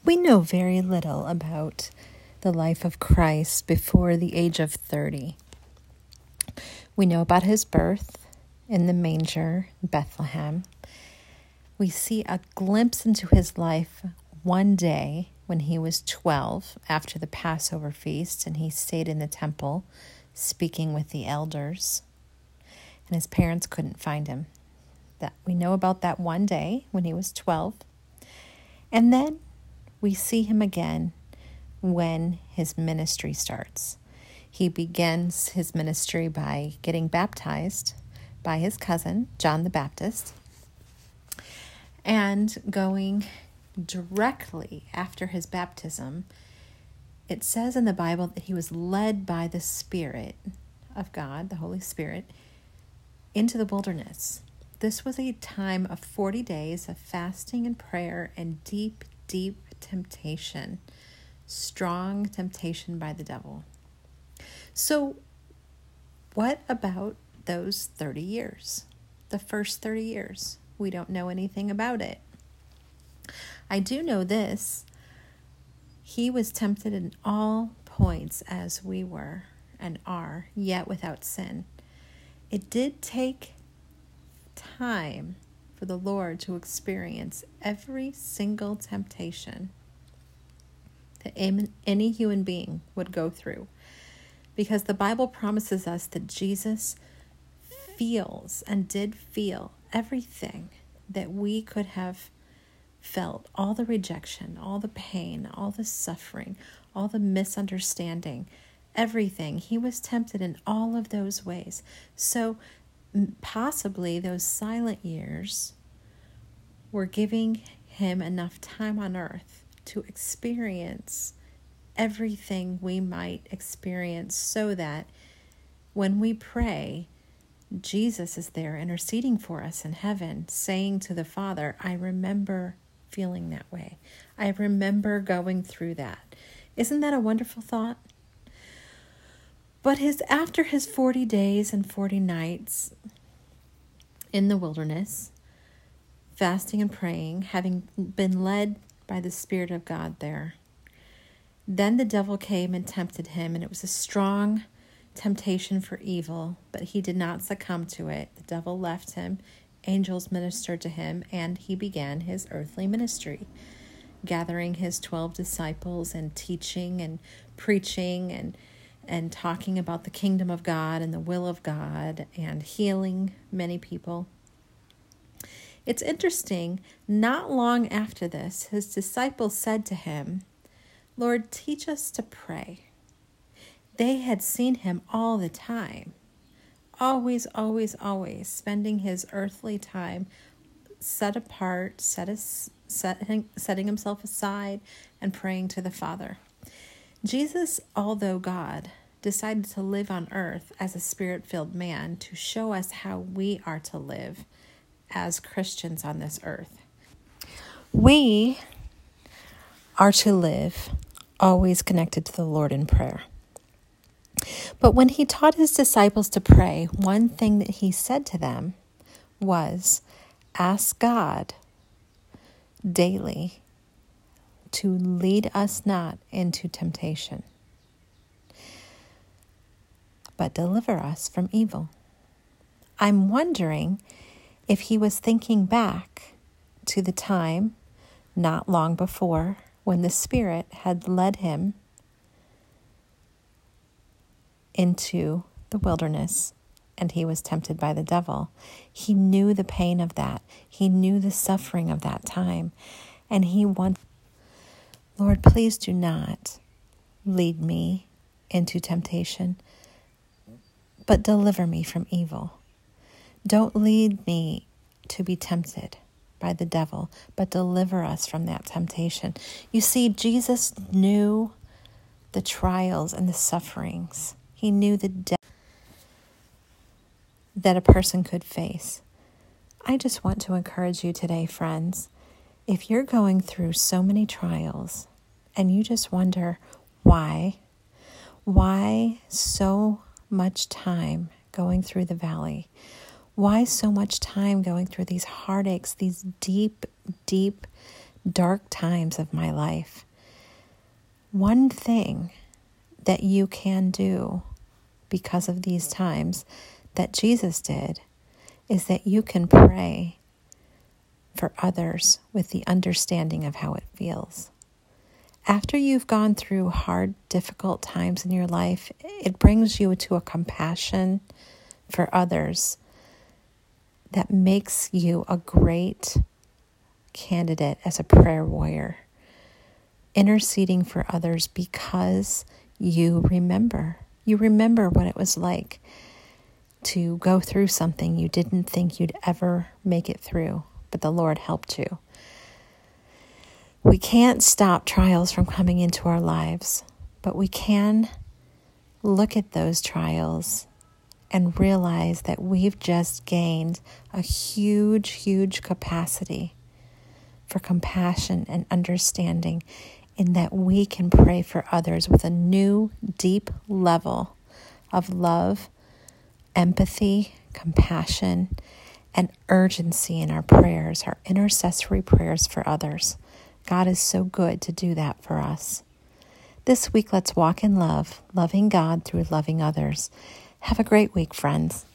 We know very little about the life of Christ before the age of 30. We know about his birth in the manger, Bethlehem. We see a glimpse into his life one day when he was 12 after the Passover feast, and he stayed in the temple speaking with the elders, and his parents couldn't find him. That we know about that one day when he was 12. And then we see him again when his ministry starts. He begins his ministry by getting baptized by his cousin, John the Baptist, and going directly after his baptism. It says in the Bible that he was led by the Spirit of God, the Holy Spirit, into the wilderness. This was a time of 40 days of fasting and prayer and deep, deep temptation, strong temptation by the devil. So what about those 30 years? The first 30 years. We don't know anything about it. I do know this. He was tempted in all points as we were and are, yet without sin. It did take time for the Lord to experience every single temptation that any human being would go through, because the Bible promises us that Jesus feels and did feel everything that we could have felt, all the rejection, all the pain, all the suffering, all the misunderstanding, everything. He was tempted in all of those ways. So possibly those silent years were giving him enough time on earth to experience everything we might experience, so that when we pray, Jesus is there interceding for us in heaven, saying to the Father, I remember feeling that way. I remember going through that. Isn't that a wonderful thought? But after his 40 days and 40 nights in the wilderness, fasting and praying, having been led by the Spirit of God there, then the devil came and tempted him, and it was a strong temptation for evil, but he did not succumb to it. The devil left him, angels ministered to him, and he began his earthly ministry, gathering his 12 disciples and teaching and preaching and talking about the kingdom of God and the will of God and healing many people. It's interesting, not long after this, his disciples said to him, Lord, teach us to pray. They had seen him all the time, always, always, always spending his earthly time set apart, setting himself aside and praying to the Father. Jesus, although God, decided to live on earth as a Spirit-filled man to show us how we are to live as Christians on this earth. We are to live always connected to the Lord in prayer. But when he taught his disciples to pray, one thing that he said to them was, ask God daily to lead us not into temptation, but deliver us from evil. I'm wondering if he was thinking back to the time not long before when the Spirit had led him into the wilderness and he was tempted by the devil. He knew the pain of that. He knew the suffering of that time. And he wanted, Lord, please do not lead me into temptation, but deliver me from evil. Don't lead me to be tempted by the devil, but deliver us from that temptation. You see, Jesus knew the trials and the sufferings. He knew the death that a person could face. I just want to encourage you today, friends. If you're going through so many trials and you just wonder why so much time going through the valley? Why so much time going through these heartaches, these deep, deep dark times of my life, one thing that you can do because of these times that Jesus did is that you can pray for others with the understanding of how it feels. After you've gone through hard, difficult times in your life, it brings you to a compassion for others that makes you a great candidate as a prayer warrior, interceding for others because you remember. You remember what it was like to go through something you didn't think you'd ever make it through, but the Lord helped you. We can't stop trials from coming into our lives, but we can look at those trials and realize that we've just gained a huge, huge capacity for compassion and understanding, in that we can pray for others with a new, deep level of love, empathy, compassion, and urgency in our prayers, our intercessory prayers for others. God is so good to do that for us. This week, let's walk in love, loving God through loving others. Have a great week, friends.